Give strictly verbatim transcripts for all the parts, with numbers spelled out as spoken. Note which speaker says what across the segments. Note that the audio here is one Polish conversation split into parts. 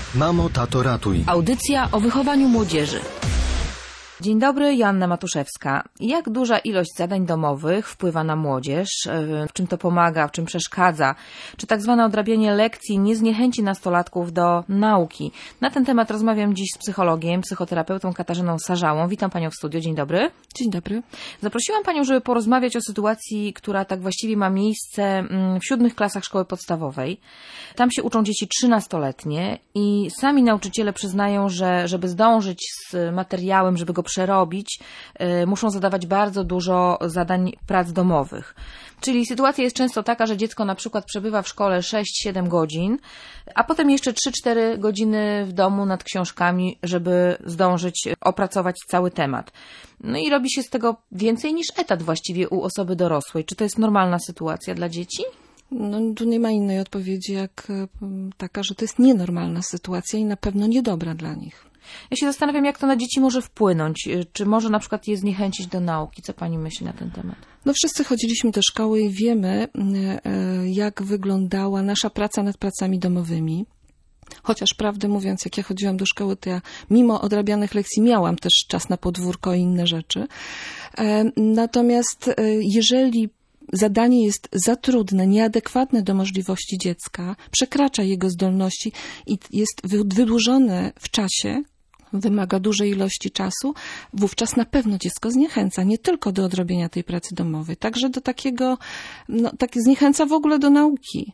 Speaker 1: Mamo, tato, ratuj.
Speaker 2: Audycja o wychowaniu młodzieży. Dzień dobry, Joanna Matuszewska. Jak duża ilość zadań domowych wpływa na młodzież? W czym to pomaga, w czym przeszkadza? Czy tak zwane odrabianie lekcji nie zniechęci nastolatków do nauki? Na ten temat rozmawiam dziś z psychologiem, psychoterapeutą Katarzyną Sarzałą. Witam Panią w studiu. Dzień dobry.
Speaker 3: Dzień dobry.
Speaker 2: Zaprosiłam Panią, żeby porozmawiać o sytuacji, która tak właściwie ma miejsce w siódmych klasach szkoły podstawowej. Tam się uczą dzieci trzynastoletnie i sami nauczyciele przyznają, że żeby zdążyć z materiałem, żeby go przerobić, muszą zadawać bardzo dużo zadań prac domowych. Czyli sytuacja jest często taka, że dziecko na przykład przebywa w szkole sześć siedem godzin, a potem jeszcze trzy cztery godziny w domu nad książkami, żeby zdążyć opracować cały temat. No i robi się z tego więcej niż etat właściwie u osoby dorosłej. Czy to jest normalna sytuacja dla dzieci?
Speaker 3: No, tu nie ma innej odpowiedzi jak taka, że to jest nienormalna sytuacja i na pewno niedobra dla nich.
Speaker 2: Ja się zastanawiam, jak to na dzieci może wpłynąć. Czy może na przykład je zniechęcić do nauki? Co Pani myśli na ten temat?
Speaker 3: No wszyscy chodziliśmy do szkoły i wiemy, jak wyglądała nasza praca nad pracami domowymi. Chociaż prawdę mówiąc, jak ja chodziłam do szkoły, to ja mimo odrabianych lekcji miałam też czas na podwórko i inne rzeczy. Natomiast jeżeli zadanie jest za trudne, nieadekwatne do możliwości dziecka, przekracza jego zdolności i jest wydłużone w czasie, wymaga dużej ilości czasu, wówczas na pewno dziecko zniechęca, nie tylko do odrobienia tej pracy domowej, także do takiego, no, tak zniechęca w ogóle do nauki.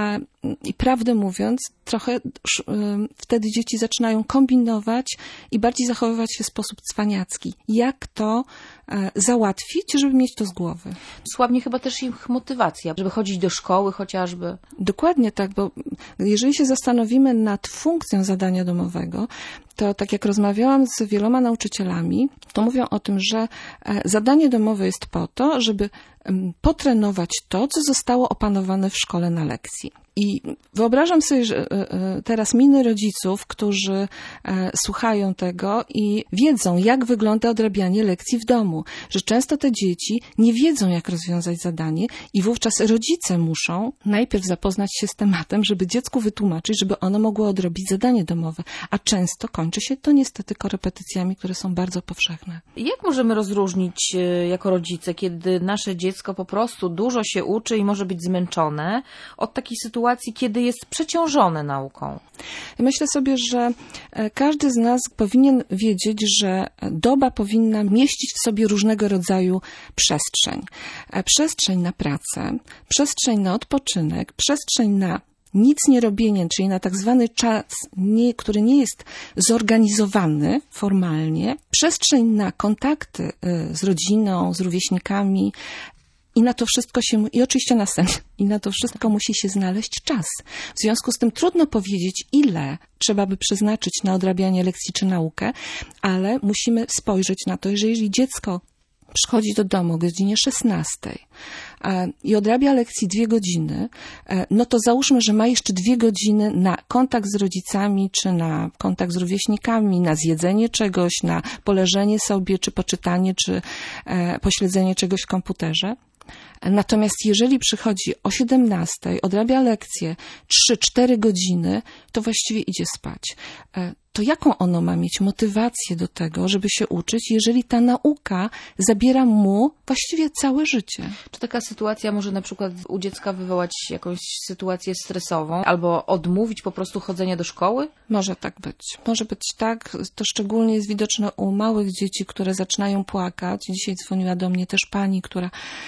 Speaker 3: I prawdę mówiąc, trochę wtedy dzieci zaczynają kombinować i bardziej zachowywać się w sposób cwaniacki. Jak to załatwić, żeby mieć to z głowy?
Speaker 2: Słabnie chyba też ich motywacja, żeby chodzić do szkoły chociażby.
Speaker 3: Dokładnie tak, bo jeżeli się zastanowimy nad funkcją zadania domowego, to tak jak rozmawiałam z wieloma nauczycielami, to mówią o tym, że zadanie domowe jest po to, żeby potrenować to, co zostało opanowane w szkole na lekcji. I wyobrażam sobie, że teraz miny rodziców, którzy słuchają tego i wiedzą, jak wygląda odrabianie lekcji w domu, że często te dzieci nie wiedzą, jak rozwiązać zadanie i wówczas rodzice muszą najpierw zapoznać się z tematem, żeby dziecku wytłumaczyć, żeby ono mogło odrobić zadanie domowe, a często kończy się to niestety korepetycjami, które są bardzo powszechne.
Speaker 2: Jak możemy rozróżnić jako rodzice, kiedy nasze dziecko po prostu dużo się uczy i może być zmęczone, od takiej sytuacji, kiedy jest przeciążone nauką?
Speaker 3: Myślę sobie, że każdy z nas powinien wiedzieć, że doba powinna mieścić w sobie różnego rodzaju przestrzeń. Przestrzeń na pracę, przestrzeń na odpoczynek, przestrzeń na nic nie robienie, czyli na tak zwany czas, nie, który nie jest zorganizowany formalnie, przestrzeń na kontakty z rodziną, z rówieśnikami, I na to wszystko się, i oczywiście na sen, i na to wszystko musi się znaleźć czas. W związku z tym trudno powiedzieć, ile trzeba by przeznaczyć na odrabianie lekcji czy naukę, ale musimy spojrzeć na to, że jeżeli dziecko przychodzi do domu o godzinie szesnastej i odrabia lekcji dwie godziny, no to załóżmy, że ma jeszcze dwie godziny na kontakt z rodzicami, czy na kontakt z rówieśnikami, na zjedzenie czegoś, na poleżenie sobie, czy poczytanie, czy pośledzenie czegoś w komputerze. Natomiast jeżeli przychodzi o siedemnastej, odrabia lekcję trzy cztery godziny, to właściwie idzie spać. To jaką ono ma mieć motywację do tego, żeby się uczyć, jeżeli ta nauka zabiera mu właściwie całe życie?
Speaker 2: Czy taka sytuacja może na przykład u dziecka wywołać jakąś sytuację stresową albo odmówić po prostu chodzenia do szkoły?
Speaker 3: Może tak być. Może być tak. To szczególnie jest widoczne u małych dzieci, które zaczynają płakać. Dzisiaj dzwoniła do mnie też pani, która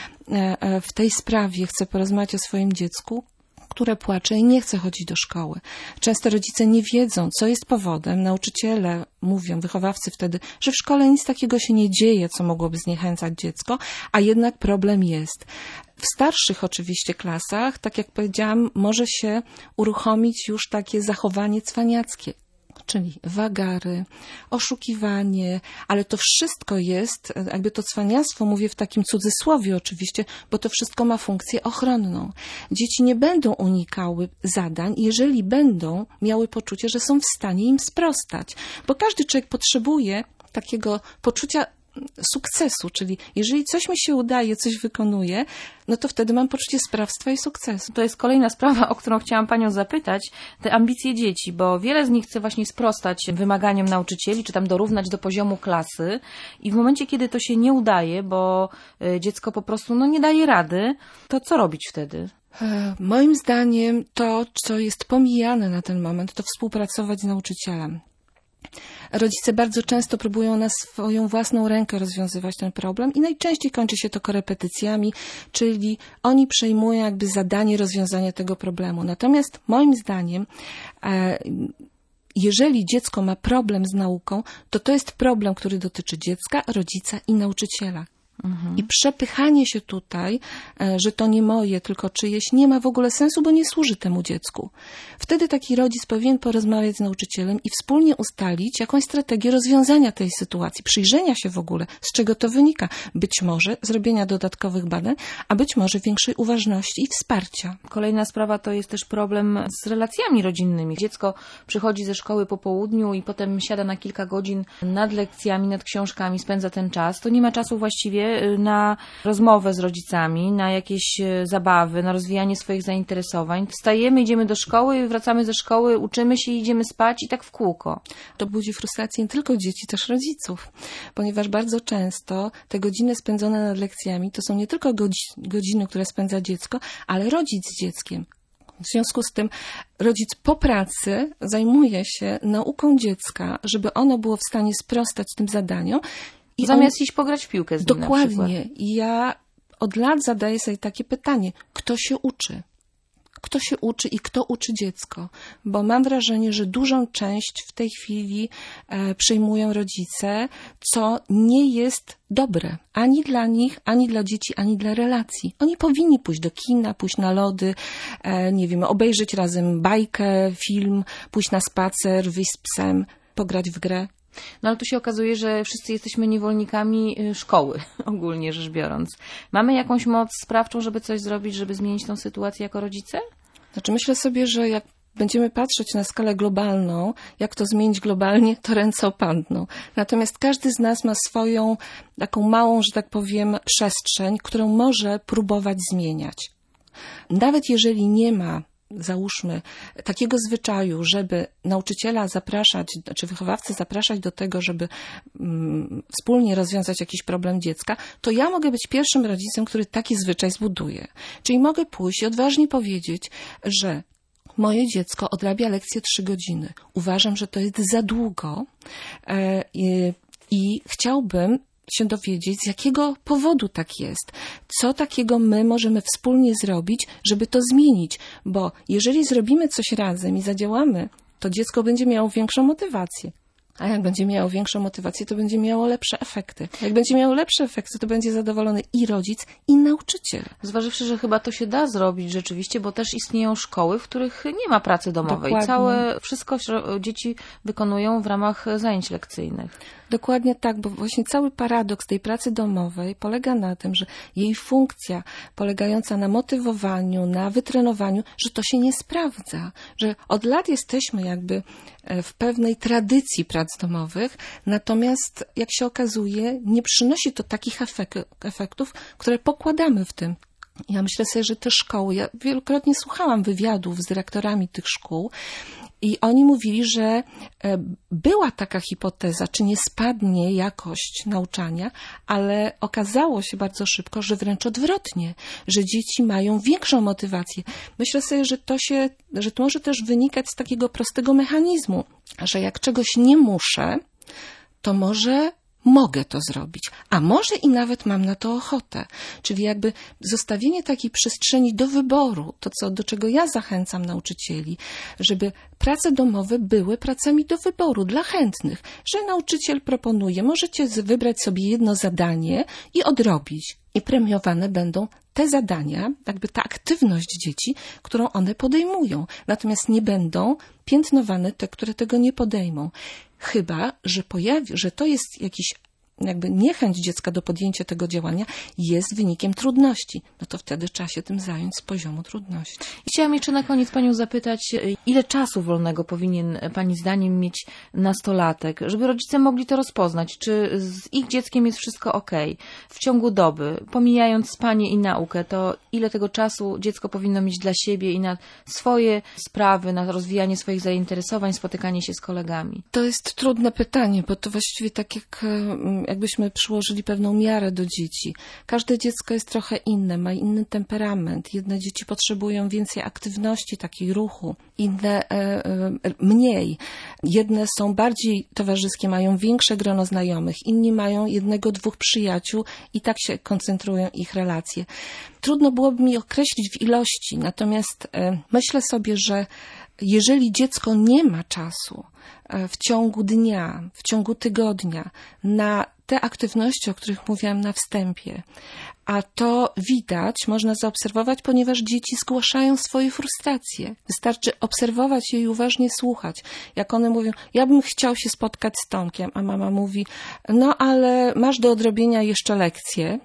Speaker 3: w tej sprawie chce porozmawiać o swoim dziecku, które płacze i nie chce chodzić do szkoły. Często rodzice nie wiedzą, co jest powodem. Nauczyciele mówią, wychowawcy wtedy, że w szkole nic takiego się nie dzieje, co mogłoby zniechęcać dziecko, a jednak problem jest. W starszych oczywiście klasach, tak jak powiedziałam, może się uruchomić już takie zachowanie cwaniackie, czyli wagary, oszukiwanie, ale to wszystko jest, jakby to cwaniactwo, mówię w takim cudzysłowie oczywiście, bo to wszystko ma funkcję ochronną. Dzieci nie będą unikały zadań, jeżeli będą miały poczucie, że są w stanie im sprostać, bo każdy człowiek potrzebuje takiego poczucia sukcesu, czyli jeżeli coś mi się udaje, coś wykonuję, no to wtedy mam poczucie sprawstwa i sukcesu.
Speaker 2: To jest kolejna sprawa, o którą chciałam Panią zapytać, te ambicje dzieci, bo wiele z nich chce właśnie sprostać wymaganiom nauczycieli, czy tam dorównać do poziomu klasy i w momencie, kiedy to się nie udaje, bo dziecko po prostu no, nie daje rady, to co robić wtedy?
Speaker 3: Moim zdaniem to, co jest pomijane na ten moment, to współpracować z nauczycielem. Rodzice bardzo często próbują na swoją własną rękę rozwiązywać ten problem i najczęściej kończy się to korepetycjami, czyli oni przejmują jakby zadanie rozwiązania tego problemu. Natomiast moim zdaniem, jeżeli dziecko ma problem z nauką, to to jest problem, który dotyczy dziecka, rodzica i nauczyciela. Mhm. I przepychanie się tutaj, że to nie moje, tylko czyjeś, nie ma w ogóle sensu, bo nie służy temu dziecku. Wtedy taki rodzic powinien porozmawiać z nauczycielem i wspólnie ustalić jakąś strategię rozwiązania tej sytuacji, przyjrzenia się w ogóle, z czego to wynika. Być może zrobienia dodatkowych badań, a być może większej uważności i wsparcia.
Speaker 2: Kolejna sprawa to jest też problem z relacjami rodzinnymi. Dziecko przychodzi ze szkoły po południu i potem siada na kilka godzin nad lekcjami, nad książkami, spędza ten czas. To nie ma czasu właściwie na rozmowę z rodzicami, na jakieś zabawy, na rozwijanie swoich zainteresowań. Wstajemy, idziemy do szkoły, wracamy ze szkoły, uczymy się, idziemy spać i tak w kółko.
Speaker 3: To budzi frustrację nie tylko dzieci, też rodziców, ponieważ bardzo często te godziny spędzone nad lekcjami to są nie tylko godziny, które spędza dziecko, ale rodzic z dzieckiem. W związku z tym rodzic po pracy zajmuje się nauką dziecka, żeby ono było w stanie sprostać tym zadaniom.
Speaker 2: I Zamiast on... iść pograć w piłkę z nim.
Speaker 3: Dokładnie. I ja od lat zadaję sobie takie pytanie, kto się uczy? Kto się uczy i kto uczy dziecko? Bo mam wrażenie, że dużą część w tej chwili e, przejmują rodzice, co nie jest dobre. Ani dla nich, ani dla dzieci, ani dla relacji. Oni powinni pójść do kina, pójść na lody, e, nie wiem, obejrzeć razem bajkę, film, pójść na spacer, wyjść z psem, pograć w grę.
Speaker 2: No ale tu się okazuje, że wszyscy jesteśmy niewolnikami szkoły, ogólnie rzecz biorąc. Mamy jakąś moc sprawczą, żeby coś zrobić, żeby zmienić tą sytuację jako rodzice?
Speaker 3: Znaczy myślę sobie, że jak będziemy patrzeć na skalę globalną, jak to zmienić globalnie, to ręce opadną. Natomiast każdy z nas ma swoją taką małą, że tak powiem, przestrzeń, którą może próbować zmieniać. Nawet jeżeli nie ma, załóżmy, takiego zwyczaju, żeby nauczyciela zapraszać, czy wychowawcę zapraszać do tego, żeby mm, wspólnie rozwiązać jakiś problem dziecka, to ja mogę być pierwszym rodzicem, który taki zwyczaj zbuduje. Czyli mogę pójść i odważnie powiedzieć, że moje dziecko odrabia lekcję trzy godziny. Uważam, że to jest za długo e, i, i chciałbym się dowiedzieć, z jakiego powodu tak jest. Co takiego my możemy wspólnie zrobić, żeby to zmienić. Bo jeżeli zrobimy coś razem i zadziałamy, to dziecko będzie miało większą motywację. A jak będzie miało większą motywację, to będzie miało lepsze efekty. Jak będzie miało lepsze efekty, to będzie zadowolony i rodzic, i nauczyciel.
Speaker 2: Zważywszy, że chyba to się da zrobić rzeczywiście, bo też istnieją szkoły, w których nie ma pracy domowej.
Speaker 3: Dokładnie.
Speaker 2: Całe, wszystko dzieci wykonują w ramach zajęć lekcyjnych.
Speaker 3: Dokładnie tak, bo właśnie cały paradoks tej pracy domowej polega na tym, że jej funkcja polegająca na motywowaniu, na wytrenowaniu, że to się nie sprawdza. Że od lat jesteśmy jakby w pewnej tradycji prac domowych, natomiast jak się okazuje, nie przynosi to takich efektów, które pokładamy w tym. Ja myślę sobie, że te szkoły, ja wielokrotnie słuchałam wywiadów z dyrektorami tych szkół i oni mówili, że była taka hipoteza, czy nie spadnie jakość nauczania, ale okazało się bardzo szybko, że wręcz odwrotnie, że dzieci mają większą motywację. Myślę sobie, że to się, że to może też wynikać z takiego prostego mechanizmu, że jak czegoś nie muszę, to może mogę to zrobić, a może i nawet mam na to ochotę. Czyli jakby zostawienie takiej przestrzeni do wyboru, to co, do czego ja zachęcam nauczycieli, żeby prace domowe były pracami do wyboru dla chętnych, że nauczyciel proponuje, możecie wybrać sobie jedno zadanie i odrobić. I premiowane będą te zadania, jakby ta aktywność dzieci, którą one podejmują. Natomiast nie będą piętnowane te, które tego nie podejmą. Chyba, że pojawi, że to jest jakiś jakby niechęć dziecka do podjęcia tego działania jest wynikiem trudności, no to wtedy trzeba się tym zająć z poziomu trudności.
Speaker 2: I chciałam jeszcze na koniec Panią zapytać, ile czasu wolnego powinien Pani zdaniem mieć nastolatek, żeby rodzice mogli to rozpoznać, czy z ich dzieckiem jest wszystko okej. W ciągu doby, pomijając spanie i naukę, to ile tego czasu dziecko powinno mieć dla siebie i na swoje sprawy, na rozwijanie swoich zainteresowań, spotykanie się z kolegami?
Speaker 3: To jest trudne pytanie, bo to właściwie tak jak jakbyśmy przyłożyli pewną miarę do dzieci. Każde dziecko jest trochę inne, ma inny temperament. Jedne dzieci potrzebują więcej aktywności, takiej ruchu, inne e, e, mniej. Jedne są bardziej towarzyskie, mają większe grono znajomych, inni mają jednego, dwóch przyjaciół i tak się koncentrują ich relacje. Trudno byłoby mi określić w ilości, natomiast e, myślę sobie, że jeżeli dziecko nie ma czasu w ciągu dnia, w ciągu tygodnia na te aktywności, o których mówiłam na wstępie, a to widać, można zaobserwować, ponieważ dzieci zgłaszają swoje frustracje. Wystarczy obserwować je i uważnie słuchać. Jak one mówią, ja bym chciał się spotkać z Tomkiem, a mama mówi, no ale masz do odrobienia jeszcze lekcje,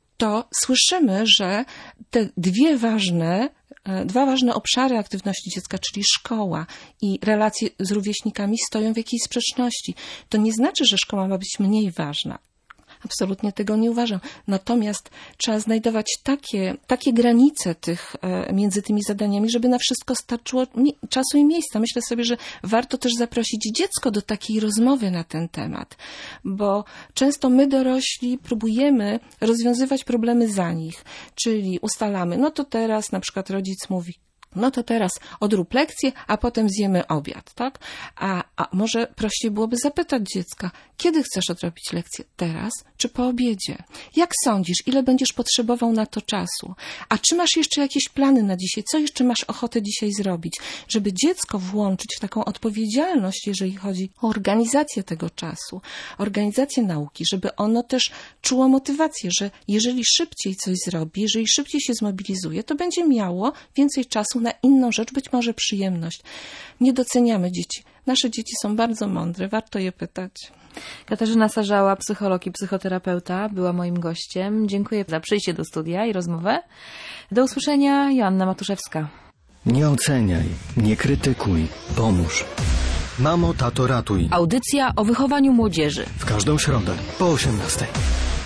Speaker 3: to słyszymy, że te dwie ważne Dwa ważne obszary aktywności dziecka, czyli szkoła i relacje z rówieśnikami, stoją w jakiejś sprzeczności. To nie znaczy, że szkoła ma być mniej ważna. Absolutnie tego nie uważam. Natomiast trzeba znajdować takie, takie granice tych, między tymi zadaniami, żeby na wszystko starczyło czasu i miejsca. Myślę sobie, że warto też zaprosić dziecko do takiej rozmowy na ten temat, bo często my dorośli próbujemy rozwiązywać problemy za nich, czyli ustalamy, no to teraz na przykład rodzic mówi, no to teraz odrób lekcję, a potem zjemy obiad, tak? A, a może prościej byłoby zapytać dziecka, kiedy chcesz odrobić lekcję? Teraz czy po obiedzie? Jak sądzisz, ile będziesz potrzebował na to czasu? A czy masz jeszcze jakieś plany na dzisiaj? Co jeszcze masz ochotę dzisiaj zrobić? Żeby dziecko włączyć w taką odpowiedzialność, jeżeli chodzi o organizację tego czasu, organizację nauki, żeby ono też czuło motywację, że jeżeli szybciej coś zrobi, jeżeli szybciej się zmobilizuje, to będzie miało więcej czasu na inną rzecz, być może przyjemność. Nie doceniamy dzieci. Nasze dzieci są bardzo mądre, warto je pytać.
Speaker 2: Katarzyna Sarzała, psycholog i psychoterapeuta, była moim gościem. Dziękuję za przyjście do studia i rozmowę. Do usłyszenia, Joanna Matuszewska.
Speaker 1: Nie oceniaj, nie krytykuj, pomóż. Mamo, tato, ratuj.
Speaker 2: Audycja o wychowaniu młodzieży.
Speaker 1: W każdą środę po osiemnastej.